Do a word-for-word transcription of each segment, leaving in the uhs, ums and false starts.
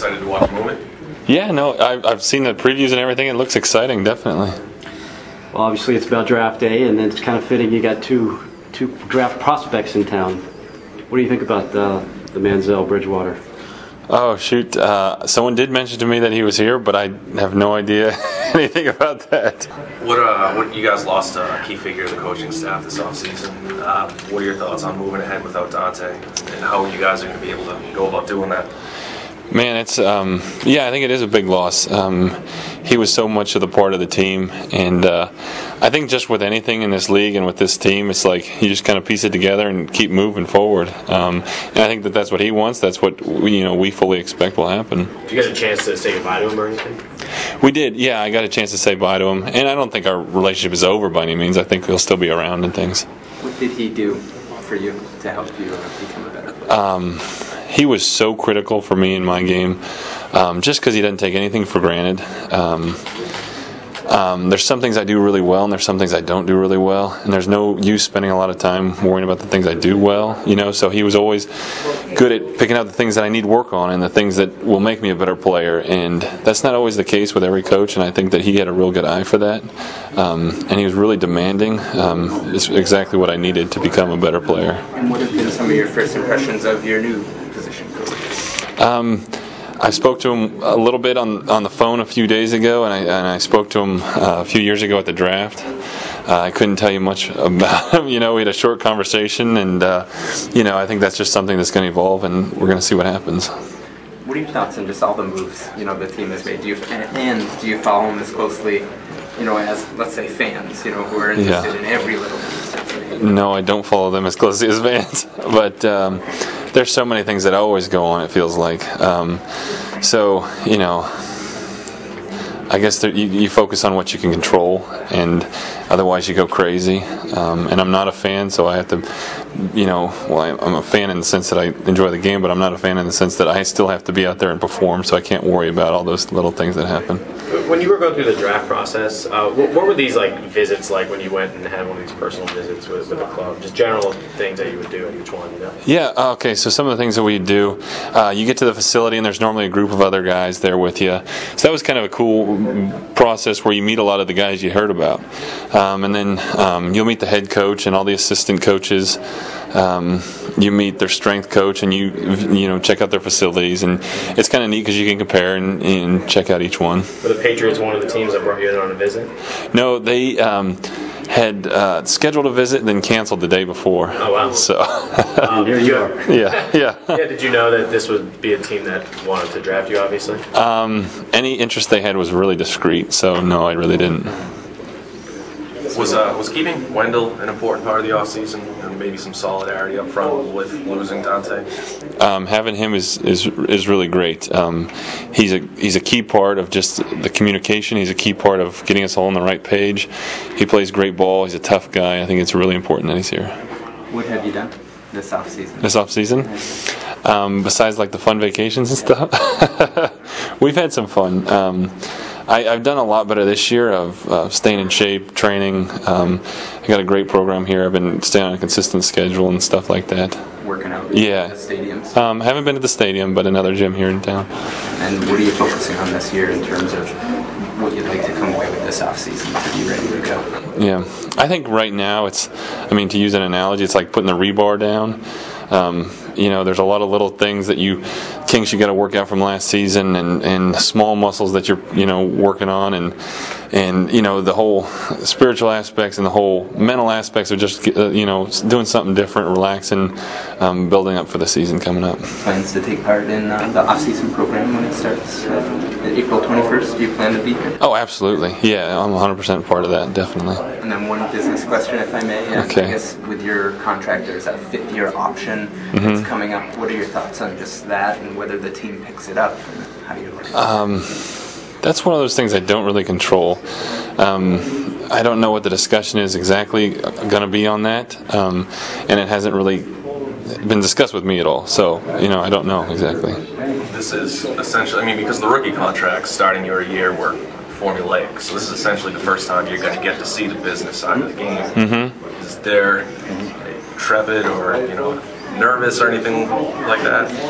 excited to watch Movement? Yeah, no, I've, I've seen the previews and everything. It looks exciting, definitely. Well, obviously it's about draft day, and then it's kind of fitting you got two two draft prospects in town. What do you think about uh, the Manziel Bridgewater? Oh, shoot. Uh, someone did mention to me that he was here, but I have no idea anything about that. What, uh, what you guys lost a key figure of the coaching staff this offseason. Uh, what are your thoughts on moving ahead without Dante, and how you guys are going to be able to go about doing that? Man, it's um, yeah, I think it is a big loss. Um, he was so much of the part of the team, and uh, I think just with anything in this league and with this team, it's like you just kind of piece it together and keep moving forward. Um, and I think that that's what he wants. That's what we, you know we fully expect will happen. Did you get a chance to say goodbye to him or anything? We did, yeah. I got a chance to say bye to him, and I don't think our relationship is over by any means. I think he'll still be around and things. What did he do for you to help you uh, become a better player? Um, he was so critical for me in my game, um, just because he doesn't take anything for granted. Um, um, there's some things I do really well, and there's some things I don't do really well, and there's no use spending a lot of time worrying about the things I do well, you know. So he was always good at picking out the things that I need work on and the things that will make me a better player, and that's not always the case with every coach, and I think that he had a real good eye for that, um, and he was really demanding. Um, it's exactly what I needed to become a better player. And what have been some of your first impressions of your new position coach? Um, I spoke to him a little bit on on the phone a few days ago, and I and I spoke to him uh, a few years ago at the draft. Uh, I couldn't tell you much about him. You know, we had a short conversation, and uh, you know, I think that's just something that's going to evolve, and we're going to see what happens. What are your thoughts on just all the moves you know the team has made? Do you and, and do you follow them as closely, you know, as let's say fans, you know, who are interested Yeah. in every little move? No, I don't follow them as closely as fans, but um, there's so many things that always go on. It feels like um, so you know. I guess there, you, you focus on what you can control, and otherwise you go crazy. Um, and I'm not a fan, so I have to, you know, well, I, I'm a fan in the sense that I enjoy the game, but I'm not a fan in the sense that I still have to be out there and perform, so I can't worry about all those little things that happen. When you were going through the draft process, uh, what, what were these like visits like when you went and had one of these personal visits with, with the club? Just general things that you would do at each one, you know? Yeah, okay, so some of the things that we do, uh, you get to the facility and there's normally a group of other guys there with you. So that was kind of a cool process where you meet a lot of the guys you heard about. Um, and then um, you'll meet the head coach and all the assistant coaches. Um, you meet their strength coach and you you know check out their facilities, and it's kind of neat because you can compare and, and check out each one. Were the Patriots one of the teams that brought you in on a visit? No, they um, had uh, scheduled a visit and then canceled the day before. Oh wow! So um, here you are. Yeah, yeah. Yeah. Did you know that this would be a team that wanted to draft you? Obviously. Um, any interest they had was really discreet, so no, I really didn't. Was uh, was keeping Wendell an important part of the offseason, and maybe some solidarity up front with losing Dante? Um, having him is, is is really great. Um, he's a he's a key part of just the communication. He's a key part of getting us all on the right page. He plays great ball. He's a tough guy. I think it's really important that he's here. What have you done this off season? This off season, um, besides like the fun vacations and stuff, we've had some fun. Um, I, I've done a lot better this year of uh, staying in shape, training. Um, I got a great program here. I've been staying on a consistent schedule and stuff like that. Working out Yeah. at the stadiums? Um, haven't been to the stadium, but another gym here in town. And what are you focusing on this year in terms of what you'd like to come away with this offseason to be ready to go? Yeah. I think right now it's, I mean, to use an analogy, it's like putting the rebar down. Um, you know, there's a lot of little things that you, kinks you got to work out from last season, and, and small muscles that you're, you know, working on, and and you know the whole spiritual aspects and the whole mental aspects of just uh, you know doing something different, relaxing, um, building up for the season coming up. Plans to take part in uh, the off-season program when it starts uh, April twenty-first. Do you plan to be here? Oh, absolutely. Yeah, I'm one hundred percent part of that, definitely. And then one business question, if I may. Uh, Okay. I guess with your contract, there's a fifth-year option Mm-hmm. that's coming up. What are your thoughts on just that, and whether the team picks it up, and how you're looking? Um, that's one of those things I don't really control. Um, I don't know what the discussion is exactly going to be on that, um, and it hasn't really been discussed with me at all. So, you know, I don't know exactly. This is essentially, I mean, because the rookie contracts starting your year were formulaic, so this is essentially the first time you're going to get to see the business side of the game. Mm-hmm. Is there trepid or, you know, nervous or anything like that?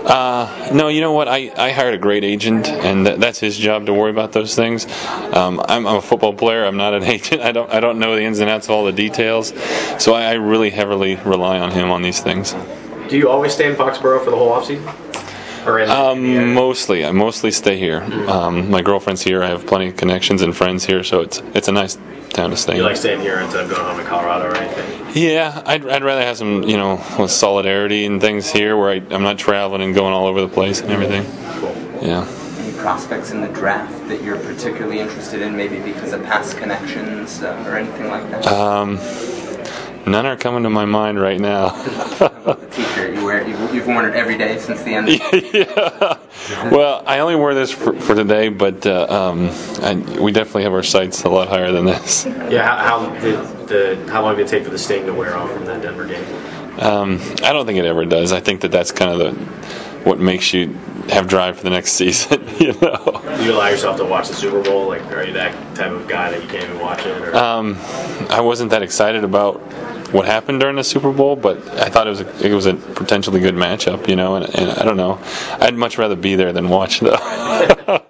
Uh, no, you know what? I, I hired a great agent, and th- that's his job to worry about those things. Um, I'm, I'm a football player. I'm not an agent. I don't I don't know the ins and outs of all the details, so I, I really heavily rely on him on these things. Do you always stay in Foxborough for the whole offseason? Or in, Um, in the area? mostly, I mostly stay here. Um, my girlfriend's here. I have plenty of connections and friends here, so it's it's a nice town to stay You in. like staying here instead of going home to Colorado or anything? Yeah, I'd, I'd rather have some, you know, solidarity and things here where I, I'm not traveling and going all over the place and everything. Yeah. Any prospects in the draft that you're particularly interested in, maybe because of past connections uh, or anything like that? Um, none are coming to my mind right now. The T-shirt you wear, you've, you've worn it every day since the end. Yeah. Well, I only wore this for, for today, but uh, um, I, we definitely have our sights a lot higher than this. Yeah, how, how did the how long did it take for the sting to wear off from that Denver game? Um, I don't think it ever does. I think that that's kind of the what makes you have drive for the next season. You know. Do you allow yourself to watch the Super Bowl? Like, are you that type of guy that you can't even watch it? Or? Um, I wasn't that excited about what happened during the Super Bowl, but I thought it was a, it was a potentially good matchup. You know, and, and I don't know. I'd much rather be there than watch though.